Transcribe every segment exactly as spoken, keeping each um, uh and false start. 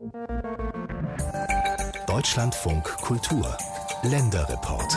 Deutschlandfunk Kultur Länderreport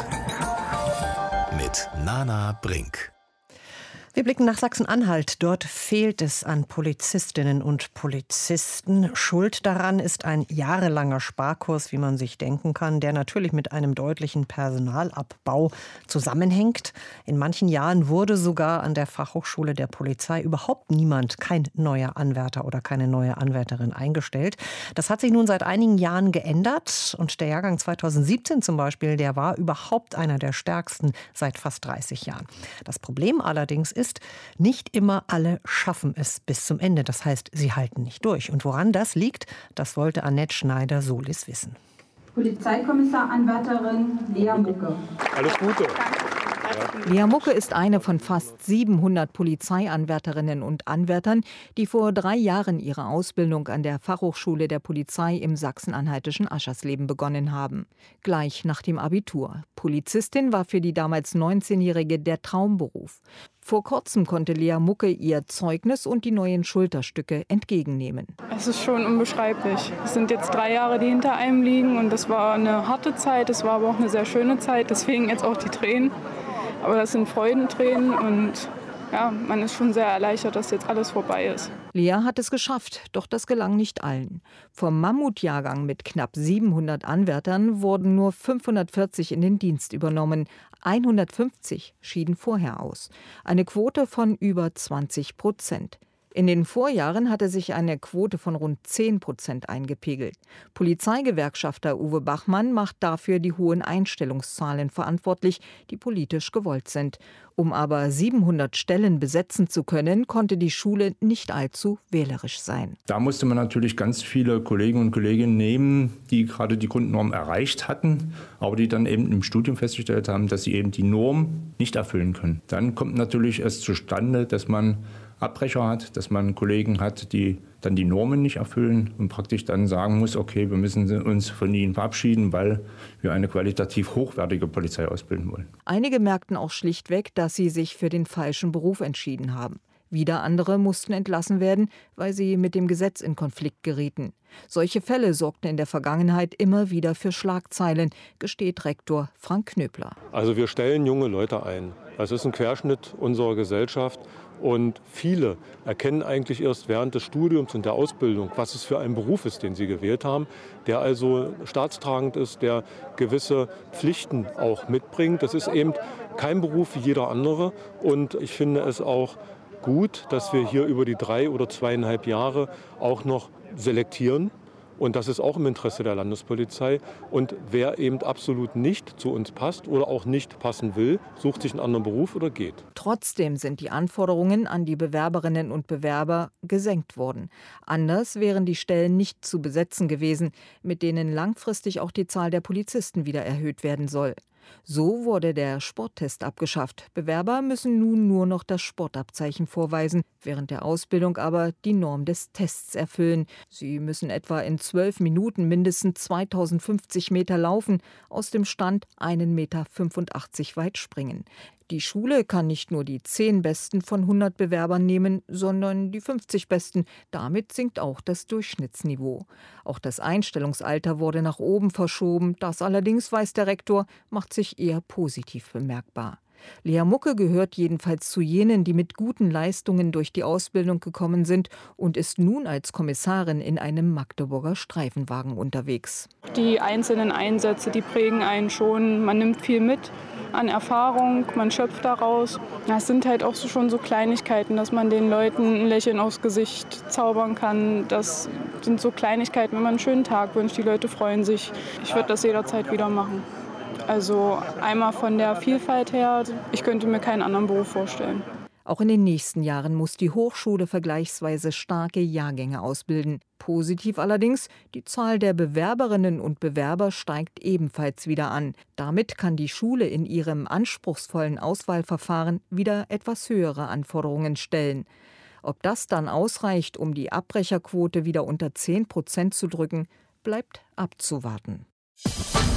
mit Nana Brink. Wir blicken nach Sachsen-Anhalt. Dort fehlt es an Polizistinnen und Polizisten. Schuld daran ist ein jahrelanger Sparkurs, wie man sich denken kann, der natürlich mit einem deutlichen Personalabbau zusammenhängt. In manchen Jahren wurde sogar an der Fachhochschule der Polizei überhaupt niemand, kein neuer Anwärter oder keine neue Anwärterin eingestellt. Das hat sich nun seit einigen Jahren geändert. Und der Jahrgang zweitausendsiebzehn zum Beispiel, der war überhaupt einer der stärksten seit fast dreißig Jahren. Das Problem allerdings ist, nicht immer alle schaffen es bis zum Ende. Das heißt, sie halten nicht durch. Und woran das liegt, das wollte Annette Schneider-Solis wissen. Polizeikommissar-Anwärterin Lea Mucke. Alles Gute. Lea Mucke ist eine von fast siebenhundert Polizeianwärterinnen und Anwärtern, die vor drei Jahren ihre Ausbildung an der Fachhochschule der Polizei im sachsen-anhaltischen Aschersleben begonnen haben. Gleich nach dem Abitur. Polizistin war für die damals neunzehnjährige der Traumberuf. Vor kurzem konnte Lea Mucke ihr Zeugnis und die neuen Schulterstücke entgegennehmen. Es ist schon unbeschreiblich. Es sind jetzt drei Jahre, die hinter einem liegen, und das war eine harte Zeit, es war aber auch eine sehr schöne Zeit, deswegen jetzt auch die Tränen. Aber das sind Freudentränen und ja, man ist schon sehr erleichtert, dass jetzt alles vorbei ist. Lea hat es geschafft, doch das gelang nicht allen. Vom Mammutjahrgang mit knapp siebenhundert Anwärtern wurden nur fünfhundertvierzig in den Dienst übernommen. hundertfünfzig schieden vorher aus. Eine Quote von über zwanzig Prozent. In den Vorjahren hatte sich eine Quote von rund zehn Prozent eingepegelt. Polizeigewerkschafter Uwe Bachmann macht dafür die hohen Einstellungszahlen verantwortlich, die politisch gewollt sind. Um aber siebenhundert Stellen besetzen zu können, konnte die Schule nicht allzu wählerisch sein. Da musste man natürlich ganz viele Kollegen und Kolleginnen nehmen, die gerade die Grundnorm erreicht hatten, aber die dann eben im Studium festgestellt haben, dass sie eben die Norm nicht erfüllen können. Dann kommt natürlich es zustande, dass man Abbrecher hat, dass man Kollegen hat, die dann die Normen nicht erfüllen und praktisch dann sagen muss, okay, wir müssen uns von ihnen verabschieden, weil wir eine qualitativ hochwertige Polizei ausbilden wollen. Einige merkten auch schlichtweg, dass sie sich für den falschen Beruf entschieden haben. Wieder andere mussten entlassen werden, weil sie mit dem Gesetz in Konflikt gerieten. Solche Fälle sorgten in der Vergangenheit immer wieder für Schlagzeilen, gesteht Rektor Frank Knöbler. Also wir stellen junge Leute ein. Das ist ein Querschnitt unserer Gesellschaft. Und viele erkennen eigentlich erst während des Studiums und der Ausbildung, was es für ein Beruf ist, den sie gewählt haben, der also staatstragend ist, der gewisse Pflichten auch mitbringt. Das ist eben kein Beruf wie jeder andere. Und ich finde es auch gut, dass wir hier über die drei oder zweieinhalb Jahre auch noch selektieren. Und das ist auch im Interesse der Landespolizei. Und wer eben absolut nicht zu uns passt oder auch nicht passen will, sucht sich einen anderen Beruf oder geht. Trotzdem sind die Anforderungen an die Bewerberinnen und Bewerber gesenkt worden. Anders wären die Stellen nicht zu besetzen gewesen, mit denen langfristig auch die Zahl der Polizisten wieder erhöht werden soll. So wurde der Sporttest abgeschafft. Bewerber müssen nun nur noch das Sportabzeichen vorweisen, während der Ausbildung aber die Norm des Tests erfüllen. Sie müssen etwa in zwölf Minuten mindestens zweitausendfünfzig Meter laufen, aus dem Stand einen Meter fünfundachtzig weit springen. Die Schule kann nicht nur die zehn Besten von hundert Bewerbern nehmen, sondern die fünfzig Besten. Damit sinkt auch das Durchschnittsniveau. Auch das Einstellungsalter wurde nach oben verschoben. Das allerdings, weiß der Rektor, macht sich eher positiv bemerkbar. Lea Mucke gehört jedenfalls zu jenen, die mit guten Leistungen durch die Ausbildung gekommen sind und ist nun als Kommissarin in einem Magdeburger Streifenwagen unterwegs. Die einzelnen Einsätze, die prägen einen schon. Man nimmt viel mit an Erfahrung, man schöpft daraus. Es sind halt auch so schon so Kleinigkeiten, dass man den Leuten ein Lächeln aufs Gesicht zaubern kann. Das sind so Kleinigkeiten, wenn man einen schönen Tag wünscht, die Leute freuen sich. Ich würde das jederzeit wieder machen. Also einmal von der Vielfalt her, ich könnte mir keinen anderen Beruf vorstellen. Auch in den nächsten Jahren muss die Hochschule vergleichsweise starke Jahrgänge ausbilden. Positiv allerdings, die Zahl der Bewerberinnen und Bewerber steigt ebenfalls wieder an. Damit kann die Schule in ihrem anspruchsvollen Auswahlverfahren wieder etwas höhere Anforderungen stellen. Ob das dann ausreicht, um die Abbrecherquote wieder unter zehn Prozent zu drücken, bleibt abzuwarten.